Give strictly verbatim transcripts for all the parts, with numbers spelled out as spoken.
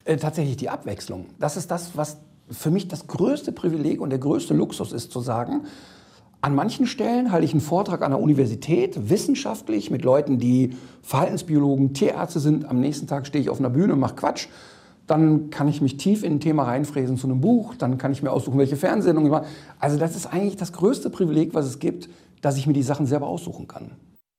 Äh, tatsächlich die Abwechslung. Das ist das, was für mich das größte Privileg und der größte Luxus ist, zu sagen, an manchen Stellen halte ich einen Vortrag an der Universität, wissenschaftlich, mit Leuten, die Verhaltensbiologen, Tierärzte sind. Am nächsten Tag stehe ich auf einer Bühne und mache Quatsch. Dann kann ich mich tief in ein Thema reinfräsen zu einem Buch. Dann kann ich mir aussuchen, welche Fernsehsendung ich mache. Also das ist eigentlich das größte Privileg, was es gibt, dass ich mir die Sachen selber aussuchen kann.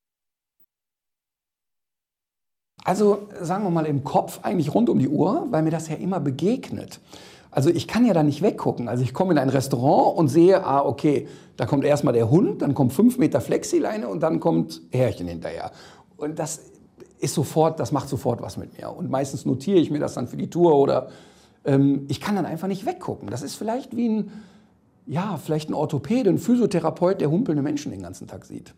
Also sagen wir mal im Kopf eigentlich rund um die Uhr, weil mir das ja immer begegnet. Also ich kann ja da nicht weggucken. Also ich komme in ein Restaurant und sehe, ah okay, da kommt erstmal der Hund, dann kommt fünf Meter Flexileine und dann kommt Härchen hinterher. Und das ist sofort, das macht sofort was mit mir. Und meistens notiere ich mir das dann für die Tour oder ähm, ich kann dann einfach nicht weggucken. Das ist vielleicht wie ein, ja, vielleicht ein Orthopäde, ein Physiotherapeut, der humpelnde Menschen den ganzen Tag sieht.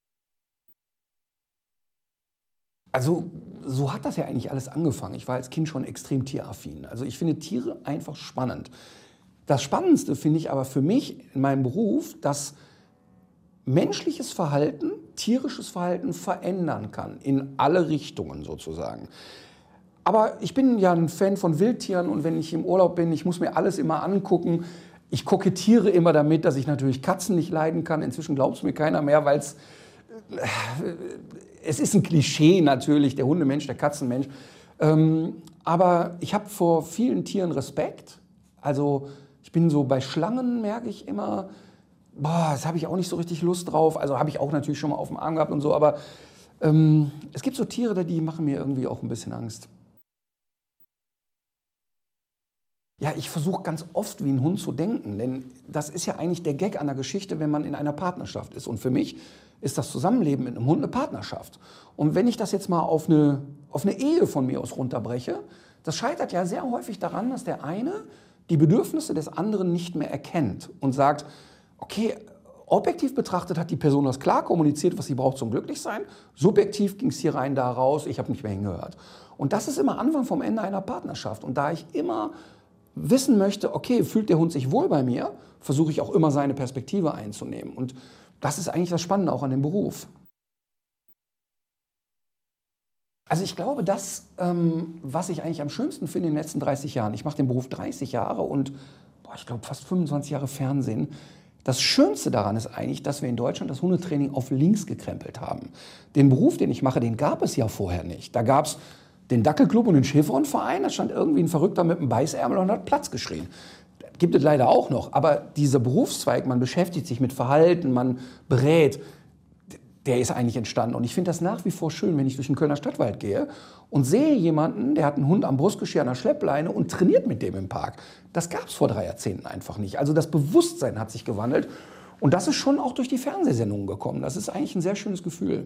Also so hat das ja eigentlich alles angefangen. Ich war als Kind schon extrem tieraffin. Also ich finde Tiere einfach spannend. Das Spannendste finde ich aber für mich in meinem Beruf, dass menschliches Verhalten, tierisches Verhalten verändern kann, in alle Richtungen sozusagen. Aber ich bin ja ein Fan von Wildtieren und wenn ich im Urlaub bin, ich muss mir alles immer angucken. Ich kokettiere immer damit, dass ich natürlich Katzen nicht leiden kann. Inzwischen glaubt es mir keiner mehr, weil es es ist ein Klischee natürlich, der Hundemensch, der Katzenmensch. Ähm, aber ich habe vor vielen Tieren Respekt. Also ich bin so bei Schlangen, merke ich immer, boah, das habe ich auch nicht so richtig Lust drauf. Also habe ich auch natürlich schon mal auf dem Arm gehabt und so. Aber ähm, es gibt so Tiere, die machen mir irgendwie auch ein bisschen Angst. Ja, ich versuche ganz oft wie ein Hund zu denken, denn das ist ja eigentlich der Gag an der Geschichte, wenn man in einer Partnerschaft ist. Und für mich ist das Zusammenleben mit einem Hund eine Partnerschaft. Und wenn ich das jetzt mal auf eine, auf eine Ehe von mir aus runterbreche, das scheitert ja sehr häufig daran, dass der eine die Bedürfnisse des anderen nicht mehr erkennt und sagt, okay, objektiv betrachtet hat die Person das klar kommuniziert, was sie braucht zum Glücklichsein. Subjektiv ging es hier rein, da raus, ich habe nicht mehr hingehört. Und das ist immer Anfang vom Ende einer Partnerschaft. Und da ich immer wissen möchte, okay, fühlt der Hund sich wohl bei mir, versuche ich auch immer seine Perspektive einzunehmen. Und das ist eigentlich das Spannende auch an dem Beruf. Also ich glaube, das, ähm, was ich eigentlich am schönsten finde in den letzten dreißig Jahren, ich mache den Beruf dreißig Jahre und boah, ich glaube fast fünfundzwanzig Jahre Fernsehen, das Schönste daran ist eigentlich, dass wir in Deutschland das Hundetraining auf links gekrempelt haben. Den Beruf, den ich mache, den gab es ja vorher nicht. Da gab es den Dackelclub und den Schäferhundverein, da stand irgendwie ein Verrückter mit einem Beißärmel und hat Platz geschrien. Das gibt es leider auch noch, aber dieser Berufszweig, man beschäftigt sich mit Verhalten, man berät, der ist eigentlich entstanden. Und ich finde das nach wie vor schön, wenn ich durch den Kölner Stadtwald gehe und sehe jemanden, der hat einen Hund am Brustgeschirr an der Schleppleine und trainiert mit dem im Park. Das gab es vor drei Jahrzehnten einfach nicht. Also das Bewusstsein hat sich gewandelt und das ist schon auch durch die Fernsehsendungen gekommen. Das ist eigentlich ein sehr schönes Gefühl.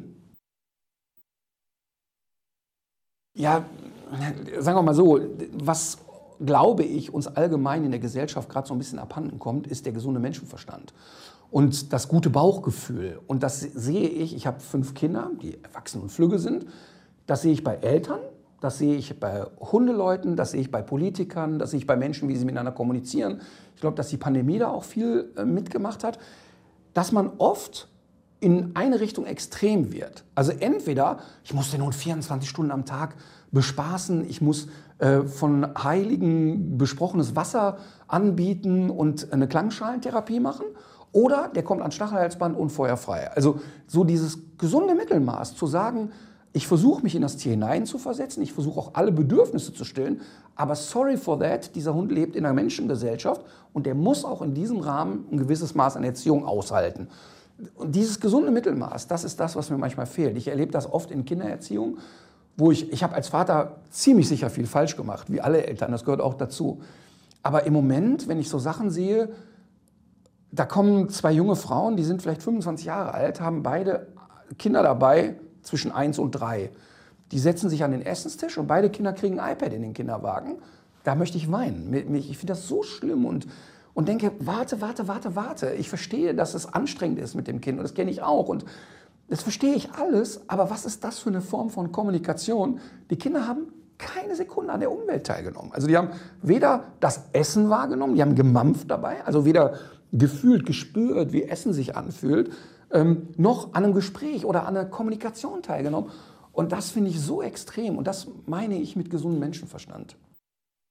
Ja, sagen wir mal so, was, glaube ich, uns allgemein in der Gesellschaft gerade so ein bisschen abhanden kommt, ist der gesunde Menschenverstand und das gute Bauchgefühl. Und das sehe ich, ich habe fünf Kinder, die erwachsen und flügge sind, das sehe ich bei Eltern, das sehe ich bei Hundeleuten, das sehe ich bei Politikern, das sehe ich bei Menschen, wie sie miteinander kommunizieren. Ich glaube, dass die Pandemie da auch viel äh, mitgemacht hat, dass man oft in eine Richtung extrem wird. Also entweder, ich muss den Hund vierundzwanzig Stunden am Tag bespaßen, ich muss äh, von Heiligen besprochenes Wasser anbieten und eine Klangschalentherapie machen, oder der kommt ans Stachelhalsband und feuerfrei. Also so dieses gesunde Mittelmaß, zu sagen, ich versuche mich in das Tier hineinzuversetzen, ich versuche auch alle Bedürfnisse zu stillen, aber sorry for that, dieser Hund lebt in einer Menschengesellschaft und der muss auch in diesem Rahmen ein gewisses Maß an Erziehung aushalten. Und dieses gesunde Mittelmaß, das ist das, was mir manchmal fehlt. Ich erlebe das oft in Kindererziehung, wo ich, ich habe als Vater ziemlich sicher viel falsch gemacht, wie alle Eltern, das gehört auch dazu. Aber im Moment, wenn ich so Sachen sehe, da kommen zwei junge Frauen, die sind vielleicht fünfundzwanzig Jahre alt, haben beide Kinder dabei, zwischen eins und drei. Die setzen sich an den Essenstisch und beide Kinder kriegen ein iPad in den Kinderwagen. Da möchte ich weinen. Ich finde das so schlimm und Und denke, warte, warte, warte, warte. Ich verstehe, dass es anstrengend ist mit dem Kind und das kenne ich auch und das verstehe ich alles. Aber was ist das für eine Form von Kommunikation? Die Kinder haben keine Sekunde an der Umwelt teilgenommen. Also die haben weder das Essen wahrgenommen, die haben gemampft dabei, also weder gefühlt, gespürt, wie Essen sich anfühlt, ähm, noch an einem Gespräch oder an einer Kommunikation teilgenommen. Und das finde ich so extrem und das meine ich mit gesundem Menschenverstand.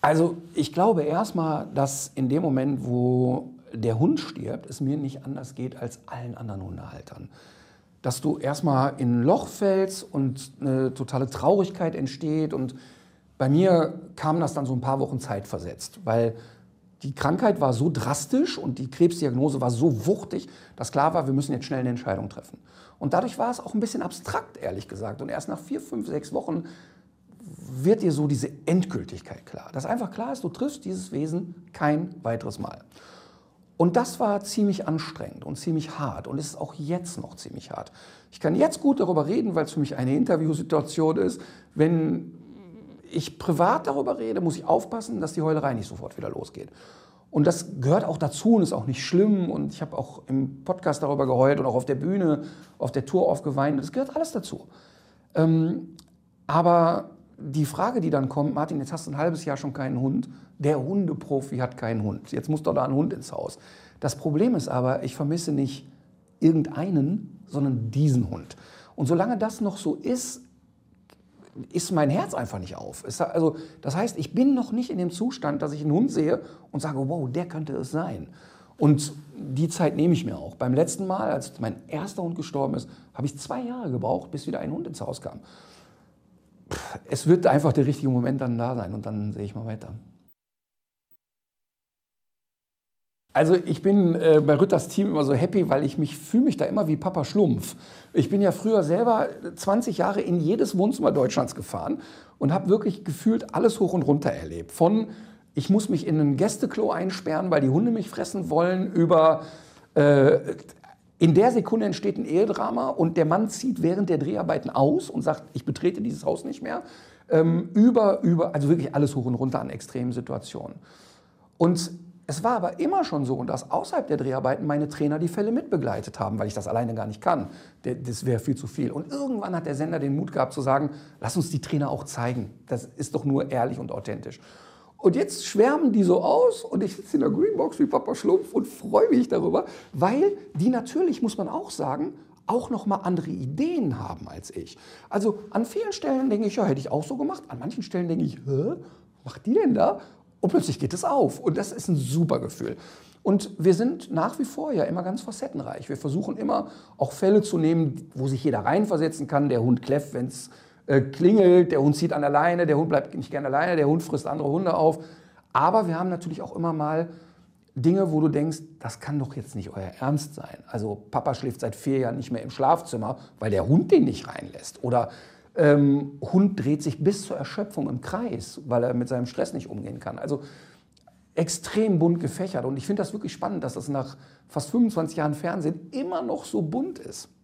Also ich glaube erstmal, dass in dem Moment, wo der Hund stirbt, es mir nicht anders geht als allen anderen Hundehaltern. Dass du erstmal in ein Loch fällst und eine totale Traurigkeit entsteht. Und bei mir kam das dann so ein paar Wochen Zeit versetzt, weil die Krankheit war so drastisch und die Krebsdiagnose war so wuchtig, dass klar war, wir müssen jetzt schnell eine Entscheidung treffen. Und dadurch war es auch ein bisschen abstrakt, ehrlich gesagt. Und erst nach vier, fünf, sechs Wochen wird dir so diese Endgültigkeit klar. Dass einfach klar ist, du triffst dieses Wesen kein weiteres Mal. Und das war ziemlich anstrengend und ziemlich hart und ist auch jetzt noch ziemlich hart. Ich kann jetzt gut darüber reden, weil es für mich eine Interviewsituation ist. Wenn ich privat darüber rede, muss ich aufpassen, dass die Heulerei nicht sofort wieder losgeht. Und das gehört auch dazu und ist auch nicht schlimm. Und ich habe auch im Podcast darüber geheult und auch auf der Bühne, auf der Tour oft geweint. Das gehört alles dazu. Ähm, aber die Frage, die dann kommt, Martin, jetzt hast du ein halbes Jahr schon keinen Hund. Der Hundeprofi hat keinen Hund. Jetzt muss doch da ein Hund ins Haus. Das Problem ist aber, ich vermisse nicht irgendeinen, sondern diesen Hund. Und solange das noch so ist, ist mein Herz einfach nicht auf. Es, also, das heißt, ich bin noch nicht in dem Zustand, dass ich einen Hund sehe und sage, wow, der könnte es sein. Und die Zeit nehme ich mir auch. Beim letzten Mal, als mein erster Hund gestorben ist, habe ich zwei Jahre gebraucht, bis wieder ein Hund ins Haus kam. Es wird einfach der richtige Moment dann da sein und dann sehe ich mal weiter. Also ich bin äh, bei Rütters Team immer so happy, weil ich mich fühle mich da immer wie Papa Schlumpf. Ich bin ja früher selber zwanzig Jahre in jedes Wohnzimmer Deutschlands gefahren und habe wirklich gefühlt alles hoch und runter erlebt. Von ich muss mich in ein Gästeklo einsperren, weil die Hunde mich fressen wollen, über äh, in der Sekunde entsteht ein Ehedrama und der Mann zieht während der Dreharbeiten aus und sagt, ich betrete dieses Haus nicht mehr. Ähm, über, über, also wirklich alles hoch und runter an extremen Situationen. Und es war aber immer schon so, dass außerhalb der Dreharbeiten meine Trainer die Fälle mitbegleitet haben, weil ich das alleine gar nicht kann. Das wäre viel zu viel. Und irgendwann hat der Sender den Mut gehabt zu sagen, lass uns die Trainer auch zeigen. Das ist doch nur ehrlich und authentisch. Und jetzt schwärmen die so aus und ich sitze in der Greenbox wie Papa Schlumpf und freue mich darüber, weil die natürlich, muss man auch sagen, auch noch mal andere Ideen haben als ich. Also an vielen Stellen denke ich, ja, hätte ich auch so gemacht. An manchen Stellen denke ich, hä, was macht die denn da? Und plötzlich geht es auf. Und das ist ein super Gefühl. Und wir sind nach wie vor ja immer ganz facettenreich. Wir versuchen immer auch Fälle zu nehmen, wo sich jeder reinversetzen kann. Der Hund kläfft, wenn es äh, klingelt, der Hund zieht an der Leine, der Hund bleibt nicht gerne alleine, der Hund frisst andere Hunde auf. Aber wir haben natürlich auch immer mal Dinge, wo du denkst, das kann doch jetzt nicht euer Ernst sein. Also Papa schläft seit vier Jahren nicht mehr im Schlafzimmer, weil der Hund den nicht reinlässt. Oder ähm, Hund dreht sich bis zur Erschöpfung im Kreis, weil er mit seinem Stress nicht umgehen kann. Also extrem bunt gefächert. Und ich finde das wirklich spannend, dass das nach fast fünfundzwanzig Jahren Fernsehen immer noch so bunt ist.